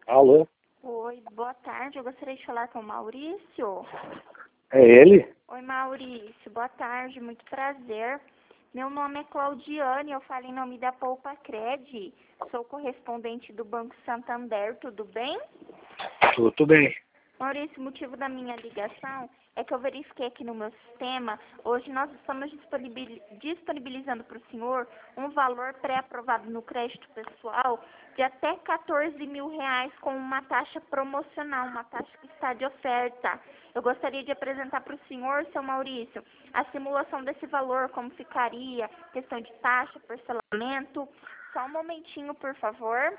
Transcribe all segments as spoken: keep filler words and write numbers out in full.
Alô? Oi, boa tarde. Eu gostaria de falar com o Maurício. É ele? Oi, Maurício. Boa tarde, muito prazer. Meu nome é Claudiane, eu falo em nome da Poupa Cred. Sou correspondente do Banco Santander, tudo bem? Tudo bem. Maurício, o motivo da minha ligação é que eu verifiquei aqui no meu sistema, hoje nós estamos disponibil- disponibilizando para o senhor um valor pré-aprovado no crédito pessoal de até quatorze mil reais com uma taxa promocional, uma taxa que está de oferta. Eu gostaria de apresentar para o senhor, seu Maurício, a simulação desse valor, como ficaria, questão de taxa, parcelamento. Só um momentinho, por favor.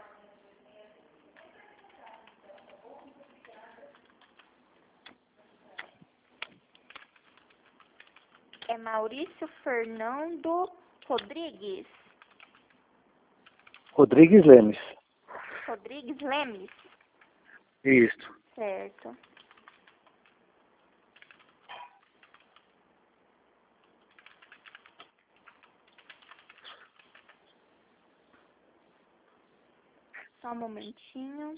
É Maurício Fernando Rodrigues. Rodrigues Lemes. Rodrigues Lemes. Isso. Certo. Só um momentinho.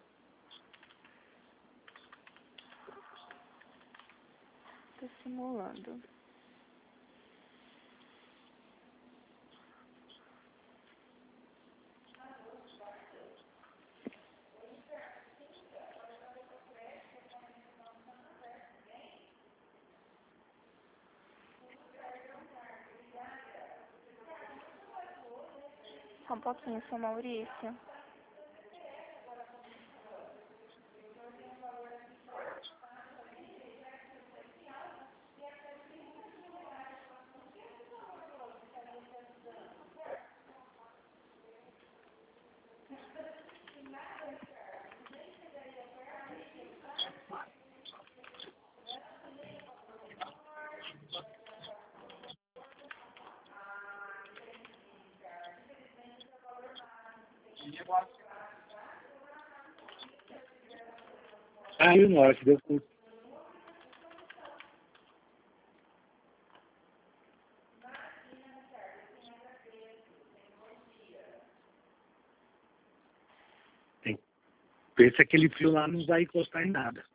Tô simulando. Só um pouquinho, seu Maurício. Aí na hora que deu curto. Tem. Pensa que aquele fio lá não vai encostar em nada.